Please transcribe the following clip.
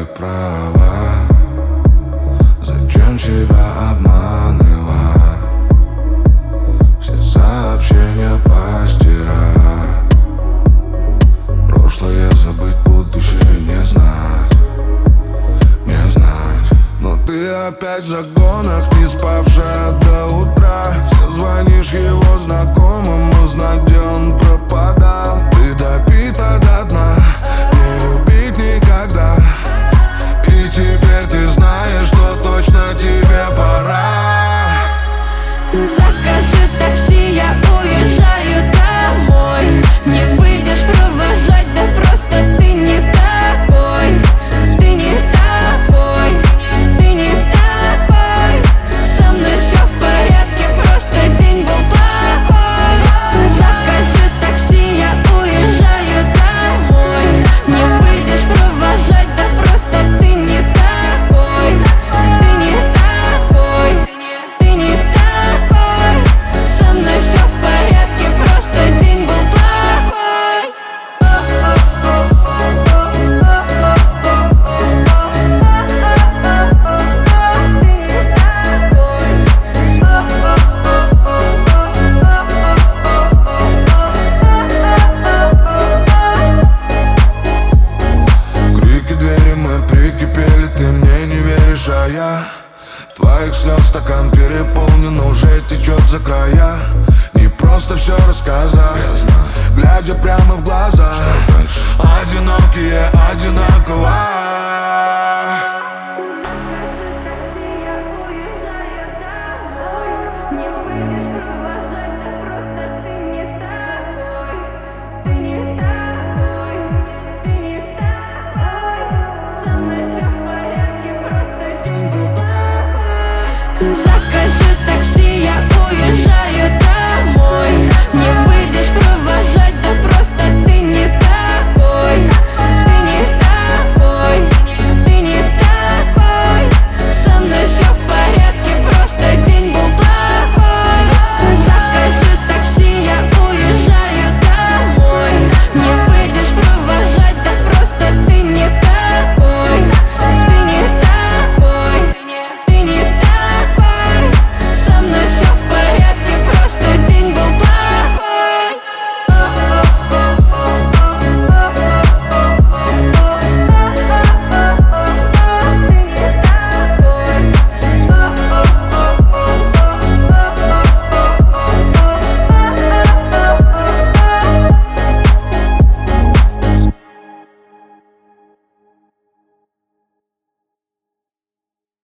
ты права. Зачем себя обманывать? Все сообщения постирать. Прошлое забыть, будущее не знать. Не знать. Но ты опять в загонах, не спавшая до утра. Все звонишь его знакомым, узнать, где он пропадал. Ты допита до дна, не любить никогда. И теперь ты знаешь, что точно тебе пора. Закажи такси, я уезжаю домой. Не выйдешь провожать, да просто ты не такой. Ты не такой, ты не такой. Со мной все в порядке, просто день был плохой. Закажи такси, я уезжаю домой. Не выйдешь провожать, да просто ты не такой. Ты не такой, ты не такой. Со мной все в порядке, просто день был плохой. Крики двери мы прикипели, ты мне не веришь, а я твоих слез стакан переполнен, уже течет за края. Не просто все рассказать, глядя прямо в глаза. Одинокие одинаково. Не выйдешь провожать, да просто ты не такой. Ты не такой, ты не такой. Со мной все в порядке, просто день был плохой.